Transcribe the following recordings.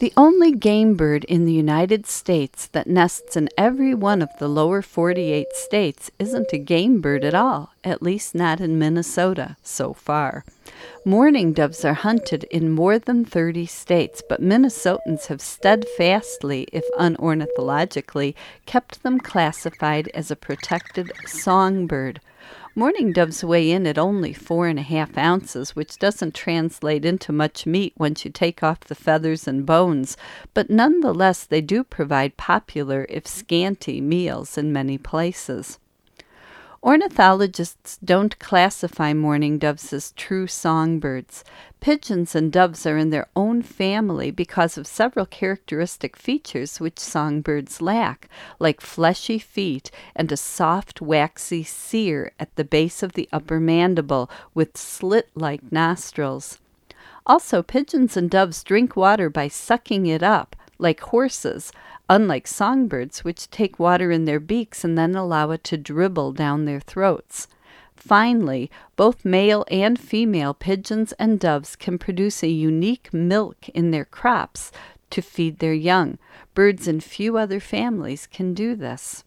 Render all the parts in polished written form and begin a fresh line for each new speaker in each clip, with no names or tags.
The only game bird in the United States that nests in every one of the lower 48 states isn't a game bird at all, at least not in Minnesota so far. Mourning doves are hunted in more than 30 states, but Minnesotans have steadfastly, if unornithologically, kept them classified as a protected songbird. Mourning doves weigh in at only 4.5 ounces, which doesn't translate into much meat once you take off the feathers and bones, but nonetheless they do provide popular, if scanty, meals in many places. Ornithologists don't classify mourning doves as true songbirds. Pigeons and doves are in their own family because of several characteristic features which songbirds lack, like fleshy feet and a soft, waxy cere at the base of the upper mandible with slit-like nostrils. Also, pigeons and doves drink water by sucking it up, like horses, unlike songbirds, which take water in their beaks and then allow it to dribble down their throats. Finally, both male and female pigeons and doves can produce a unique milk in their crops to feed their young. Birds in few other families can do this.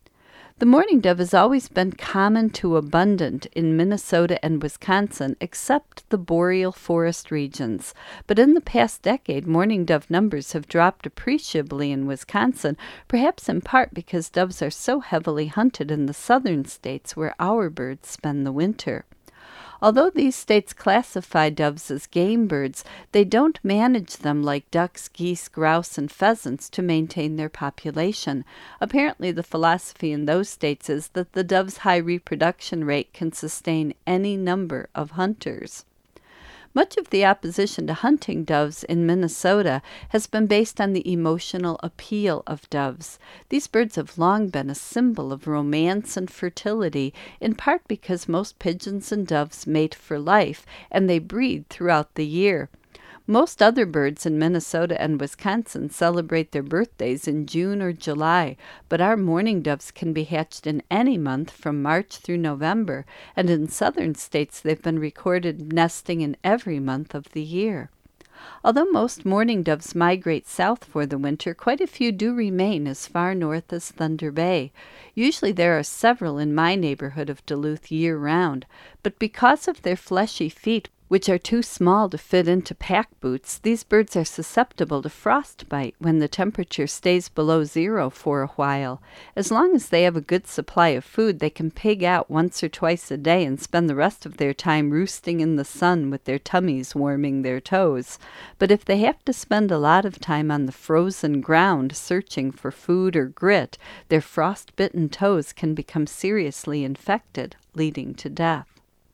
The mourning dove has always been common to abundant in Minnesota and Wisconsin, except the boreal forest regions. But in the past decade, mourning dove numbers have dropped appreciably in Wisconsin, perhaps in part because doves are so heavily hunted in the southern states where our birds spend the winter. Although these states classify doves as game birds, they don't manage them like ducks, geese, grouse, and pheasants to maintain their population. Apparently, the philosophy in those states is that the dove's high reproduction rate can sustain any number of hunters. Much of the opposition to hunting doves in Minnesota has been based on the emotional appeal of doves. These birds have long been a symbol of romance and fertility, in part because most pigeons and doves mate for life, and they breed throughout the year. Most other birds in Minnesota and Wisconsin celebrate their birthdays in June or July, but our mourning doves can be hatched in any month from March through November, and in southern states they've been recorded nesting in every month of the year. Although most mourning doves migrate south for the winter, quite a few do remain as far north as Thunder Bay. Usually there are several in my neighborhood of Duluth year-round, but because of their fleshy feet, which are too small to fit into pack boots, these birds are susceptible to frostbite when the temperature stays below zero for a while. As long as they have a good supply of food, they can pig out once or twice a day and spend the rest of their time roosting in the sun with their tummies warming their toes. But if they have to spend a lot of time on the frozen ground searching for food or grit, their frostbitten toes can become seriously infected, leading to death.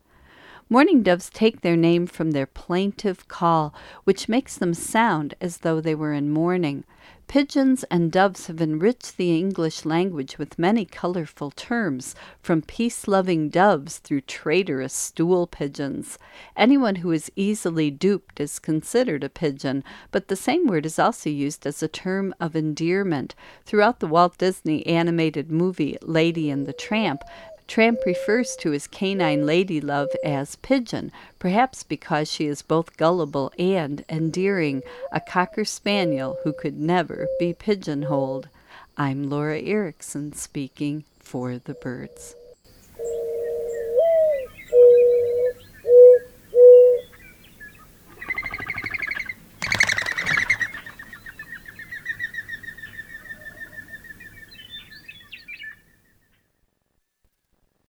Mourning doves take their name from their plaintive call, which makes them sound as though they were in mourning. Pigeons and doves have enriched the English language with many colorful terms, from peace-loving doves through traitorous stool pigeons. Anyone who is easily duped is considered a pigeon, but the same word is also used as a term of endearment. Throughout the Walt Disney animated movie Lady and the Tramp refers to his canine lady love as Pigeon, perhaps because she is both gullible and endearing, a cocker spaniel who could never be pigeonholed. I'm Laura Erickson speaking for the birds.